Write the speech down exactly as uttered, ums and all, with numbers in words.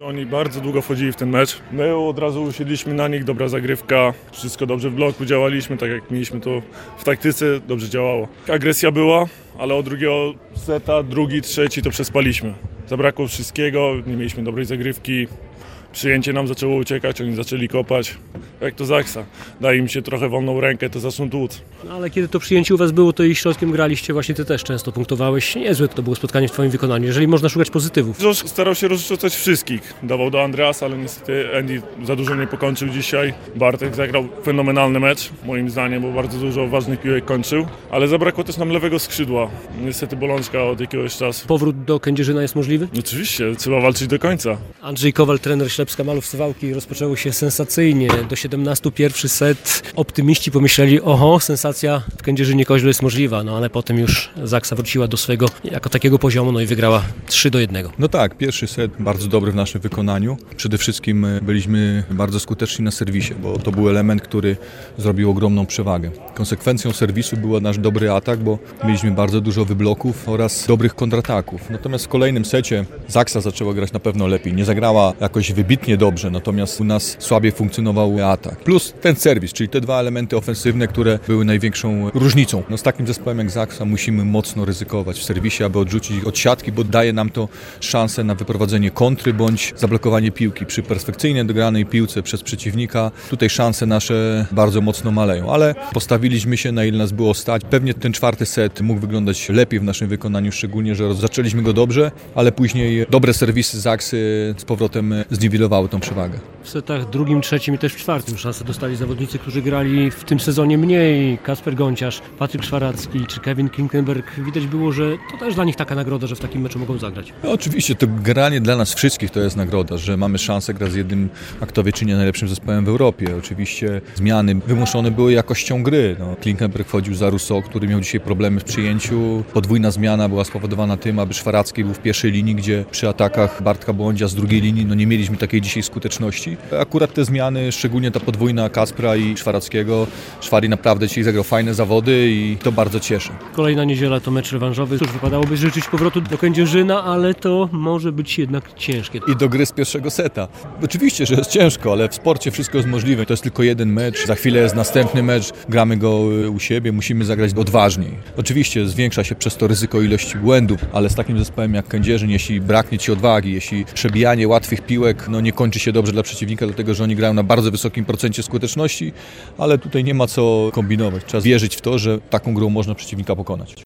Oni bardzo długo wchodzili w ten mecz. My od razu usiedliśmy na nich, dobra zagrywka, wszystko dobrze w bloku, działaliśmy tak jak mieliśmy to w taktyce, dobrze działało. Agresja była, ale od drugiego seta, drugi, trzeci to przespaliśmy. Zabrakło wszystkiego, nie mieliśmy dobrej zagrywki. Przyjęcie nam zaczęło uciekać, oni zaczęli kopać. Jak to Zaksa. Daje im się trochę wolną rękę, to zaczną tłuc. No, ale kiedy to przyjęcie u was było, to i środkiem graliście, właśnie ty też często punktowałeś. Niezłe to było spotkanie w twoim wykonaniu, jeżeli można szukać pozytywów. Josh starał się rozrzucać wszystkich. Dawał do Andreasa, ale niestety Andy za dużo nie pokończył dzisiaj. Bartek zagrał fenomenalny mecz, moim zdaniem, bo bardzo dużo ważnych piłek kończył. Ale zabrakło też nam lewego skrzydła. Niestety bolączka od jakiegoś czasu. Powrót do Kędzierzyna jest możliwy? Oczywiście, trzeba walczyć do końca. Andrzej Kowal, trener Ślepska Malów Suwałki. Rozpoczęło się sensacyjnie. Do siedemnastu pierwszy set. Optymiści pomyśleli, oho, sensacja w Kędzierzynie-Koźlu jest możliwa, no ale potem już Zaksa wróciła do swojego jako takiego poziomu, no i wygrała trzy do jednego. No tak, pierwszy set bardzo dobry w naszym wykonaniu. Przede wszystkim byliśmy bardzo skuteczni na serwisie, bo to był element, który zrobił ogromną przewagę. Konsekwencją serwisu był nasz dobry atak, bo mieliśmy bardzo dużo wybloków oraz dobrych kontrataków. Natomiast w kolejnym secie Zaksa zaczęła grać na pewno lepiej. Nie zagrała jakoś wybitnie dobrze, natomiast u nas słabiej funkcjonował atak. Plus ten serwis, czyli te dwa elementy ofensywne, które były największą różnicą. No z takim zespołem jak Zaksa musimy mocno ryzykować w serwisie, aby odrzucić ich od siatki, bo daje nam to szansę na wyprowadzenie kontry bądź zablokowanie piłki. Przy perfekcyjnie dogranej piłce przez przeciwnika tutaj szanse nasze bardzo mocno maleją, ale postawiliśmy się, na ile nas było stać. Pewnie ten czwarty set mógł wyglądać lepiej w naszym wykonaniu, szczególnie, że zaczęliśmy go dobrze, ale później dobre serwisy Zaksy z powrotem zniwelowały tą przewagę. W setach drugim, trzecim i też w czwartym szansę dostali zawodnicy, którzy grali w tym sezonie mniej. Kasper Gonciarz, Patryk Szwaracki czy Kevin Klinkenberg. Widać było, że to też dla nich taka nagroda, że w takim meczu mogą zagrać. No, oczywiście to granie dla nas wszystkich to jest nagroda, że mamy szansę grać z jednym, jak to wie, czy nie najlepszym zespołem w Europie. Oczywiście zmiany wymuszone były jakością gry. No, Klinkenberg wchodził za Rousseau, który miał dzisiaj problemy w przyjęciu. Podwójna zmiana była spowodowana tym, aby Szwaracki był w pierwszej linii, gdzie przy atakach Bartka Błądzia z drugiej linii no, nie mieliśmy takiej dzisiaj skuteczności. Akurat te zmiany, szczególnie ta podwójna Kaspra i Szwarackiego. Szwari naprawdę dzisiaj zagrał fajne zawody i to bardzo cieszy. Kolejna niedziela to mecz rewanżowy. Cóż, wypadałoby życzyć powrotu do Kędzierzyna, ale to może być jednak ciężkie. I do gry z pierwszego seta. Oczywiście, że jest ciężko, ale w sporcie wszystko jest możliwe. To jest tylko jeden mecz. Za chwilę jest następny mecz. Gramy go u siebie. Musimy zagrać odważniej. Oczywiście zwiększa się przez to ryzyko ilości błędów, ale z takim zespołem jak Kędzierzyn, jeśli braknie ci odwagi, jeśli przebijanie łatwych piłek no nie kończy się dobrze dla przeciwnika, dlatego że oni grają na bardzo wysokim procencie skuteczności, ale tutaj nie ma co kombinować. Trzeba wierzyć w to, że taką grą można przeciwnika pokonać.